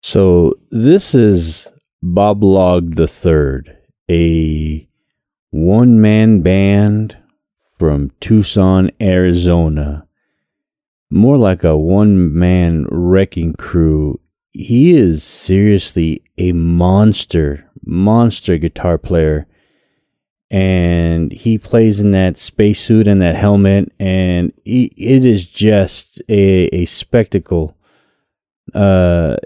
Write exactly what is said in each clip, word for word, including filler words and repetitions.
So this is Bob Log the Third, a one-man band from Tucson, Arizona. More like a one-man wrecking crew. He is seriously a monster, monster guitar player. And he plays in that spacesuit and that helmet, and he, it is just a, a spectacle. Uh,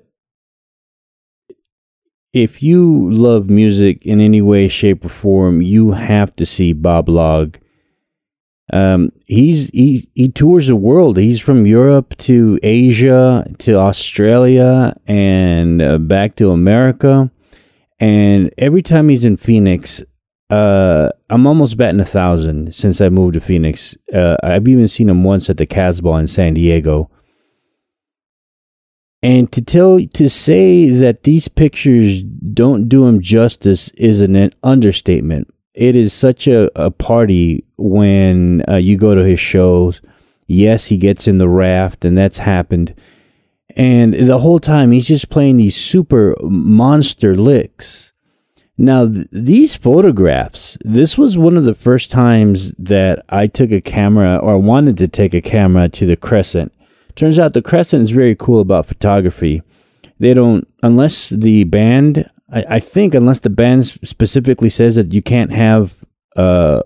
if you love music in any way, shape, or form, you have to see Bob Log. Um, he's he he tours the world. He's from Europe to Asia to Australia and uh, back to America. And every time he's in Phoenix, uh, I'm almost batting a thousand since I moved to Phoenix. Uh, I've even seen him once at the Casbah in San Diego. And to tell to say that these pictures don't do him justice is an understatement. It is such a, a party when uh, you go to his shows. Yes, he gets in the raft, and that's happened. And the whole time, he's just playing these super monster licks. Now, th- these photographs, this was one of the first times that I took a camera, or wanted to take a camera to the Crescent. Turns out the Crescent is very cool about photography. They don't, unless the band... I, I think unless the band specifically says that you can't have uh,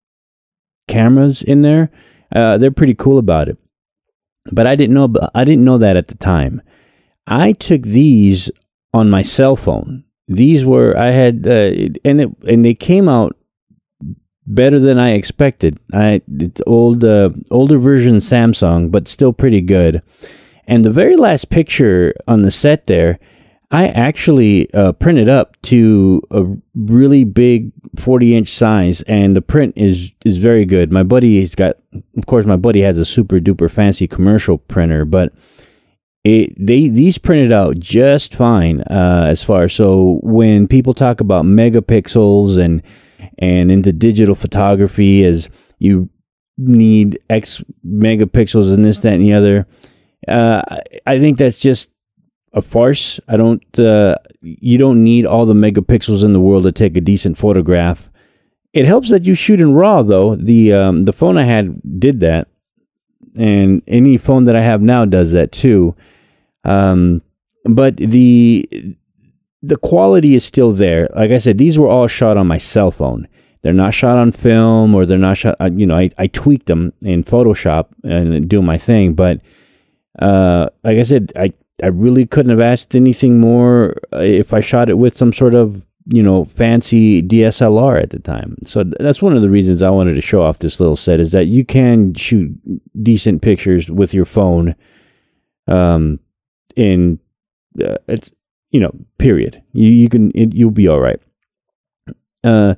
cameras in there, uh, they're pretty cool about it. But I didn't know. I didn't know that at the time. I took these on my cell phone. These were I had, uh, and it and they came out better than I expected. I it's old, uh, older version Samsung, but still pretty good. And the very last picture on the set there, I actually uh, printed up to a really big forty inch size, and the print is, is very good. My buddy has got, of course, my buddy has a super duper fancy commercial printer, but it they these printed out just fine. Uh, as far so when people talk about megapixels and and into digital photography, as you need X megapixels and this, that, and the other, uh, I think that's just a farce. I don't. Uh, you don't need all the megapixels in the world to take a decent photograph. It helps that you shoot in RAW, though. The um, the phone I had did that, and any phone that I have now does that too. Um, but the the quality is still there. Like I said, these were all shot on my cell phone. They're not shot on film, or they're not shot. You know, I, I tweaked them in Photoshop and do my thing. But uh, like I said, I. I really couldn't have asked anything more if I shot it with some sort of, you know, fancy D S L R at the time. So that's one of the reasons I wanted to show off this little set, is that you can shoot decent pictures with your phone. Um, in uh, it's you know, period. You you can it, you'll be all right. Uh.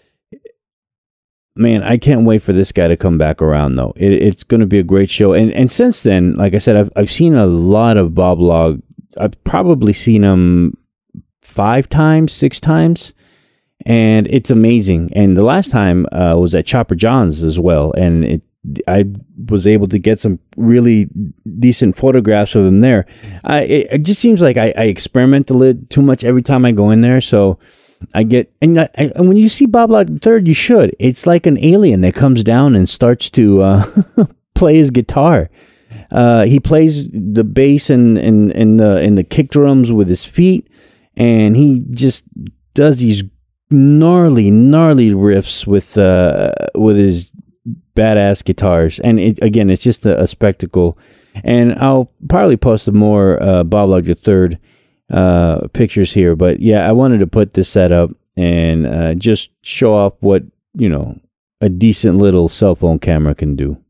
Man, I can't wait for this guy to come back around, though. It, it's going to be a great show. And and since then, like I said, I've I've seen a lot of Bob Log. I've probably seen him five times, six times, and it's amazing. And the last time uh, was at Chopper John's as well, and it I was able to get some really decent photographs of him there. I it, it just seems like I, I experiment a little too much every time I go in there, so. I get, and, I, and when you see Bob Log the Third, you should. It's like an alien that comes down and starts to uh, play his guitar. Uh, he plays the bass and, and, and the and the kick drums with his feet, and he just does these gnarly, gnarly riffs with uh, with his badass guitars. And it, again, it's just a, a spectacle. And I'll probably post some more uh, Bob Log the Third uh pictures here, but yeah, I wanted to put this setup and uh just show off what, you know, a decent little cell phone camera can do.